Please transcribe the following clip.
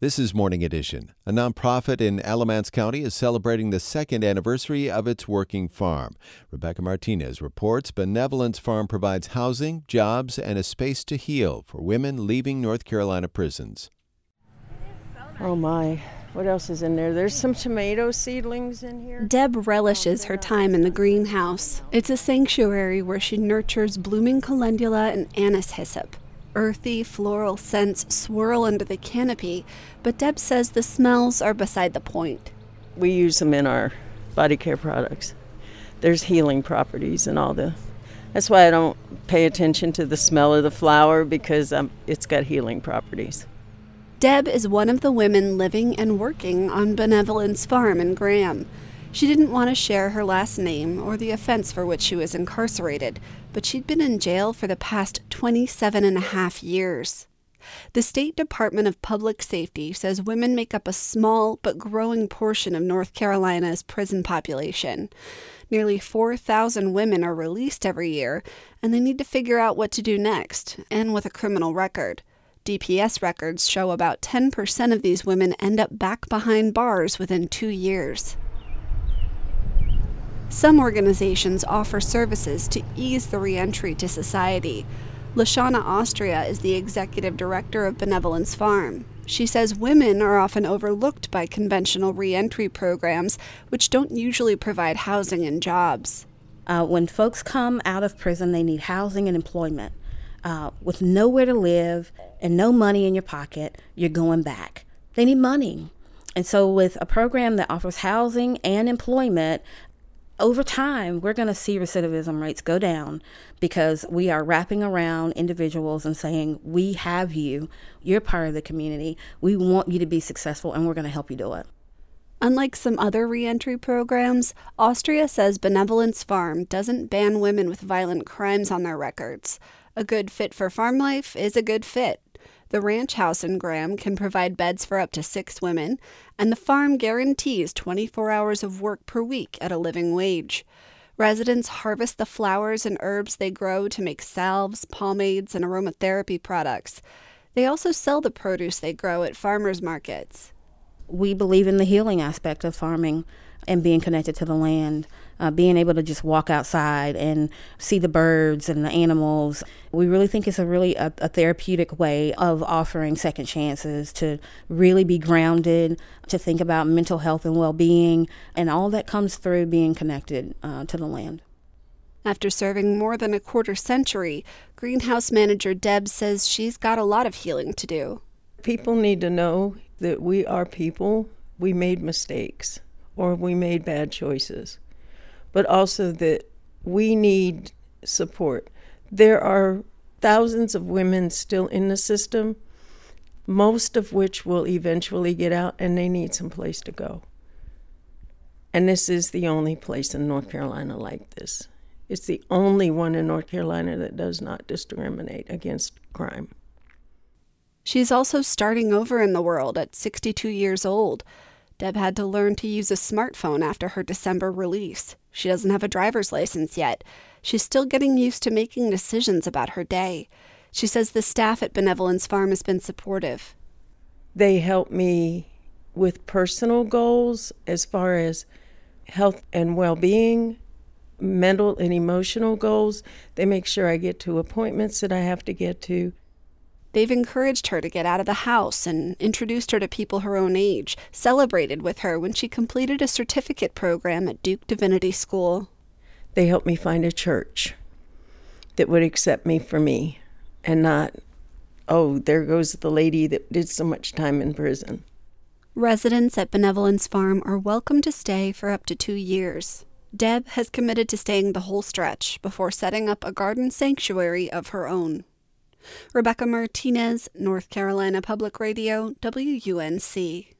This is Morning Edition. A nonprofit in Alamance County is celebrating the second anniversary of its working farm. Rebecca Martinez reports Benevolence Farm provides housing, jobs, and a space to heal for women leaving North Carolina prisons. Oh my, what else is in there? There's some tomato seedlings in here. Deb relishes her time in the greenhouse. It's a sanctuary where she nurtures blooming calendula and anise hyssop. Earthy, floral scents swirl under the canopy, but Deb says the smells are beside the point. We use them in our body care products. There's healing properties and all the... That's why I don't pay attention to the smell of the flower, because it's got healing properties. Deb is one of the women living and working on Benevolence Farm in Graham. She didn't want to share her last name or the offense for which she was incarcerated, but she'd been in jail for the past 27 and a half years. The State Department of Public Safety says women make up a small but growing portion of North Carolina's prison population. Nearly 4,000 women are released every year, and they need to figure out what to do next, and with a criminal record. DPS records show about 10% of these women end up back behind bars within 2 years. Some organizations offer services to ease the reentry to society. Lashana Austria is the executive director of Benevolence Farm. She says women are often overlooked by conventional reentry programs, which don't usually provide housing and jobs. When folks come out of prison, they need housing and employment. With nowhere to live and no money in your pocket, you're going back. They need money. And so with a program that offers housing and employment, over time, we're going to see recidivism rates go down because we are wrapping around individuals and saying, we have you, you're part of the community, we want you to be successful, and we're going to help you do it. Unlike some other reentry programs, Austria says Benevolence Farm doesn't ban women with violent crimes on their records. A good fit for farm life is a good fit. The ranch house in Graham can provide beds for up to 6 women, and the farm guarantees 24 hours of work per week at a living wage. Residents harvest the flowers and herbs they grow to make salves, pomades, and aromatherapy products. They also sell the produce they grow at farmers markets. We believe in the healing aspect of farming and being connected to the land, being able to just walk outside and see the birds and the animals. We really think it's a therapeutic way of offering second chances to really be grounded, to think about mental health and well-being, and all that comes through being connected to the land. After serving more than a quarter century, greenhouse manager Deb says she's got a lot of healing to do. People need to know that we are people. We made mistakes or we made bad choices, but also that we need support. There are thousands of women still in the system, most of which will eventually get out, and they need some place to go. And this is the only place in North Carolina like this. It's the only one in North Carolina that does not discriminate against crime. She's also starting over in the world at 62 years old. Deb had to learn to use a smartphone after her December release. She doesn't have a driver's license yet. She's still getting used to making decisions about her day. She says the staff at Benevolence Farm has been supportive. They help me with personal goals as far as health and well-being, mental and emotional goals. They make sure I get to appointments that I have to get to. They've encouraged her to get out of the house and introduced her to people her own age, celebrated with her when she completed a certificate program at Duke Divinity School. They helped me find a church that would accept me for me and not, oh, there goes the lady that did so much time in prison. Residents at Benevolence Farm are welcome to stay for up to 2 years. Deb has committed to staying the whole stretch before setting up a garden sanctuary of her own. Rebecca Martinez, North Carolina Public Radio, WUNC.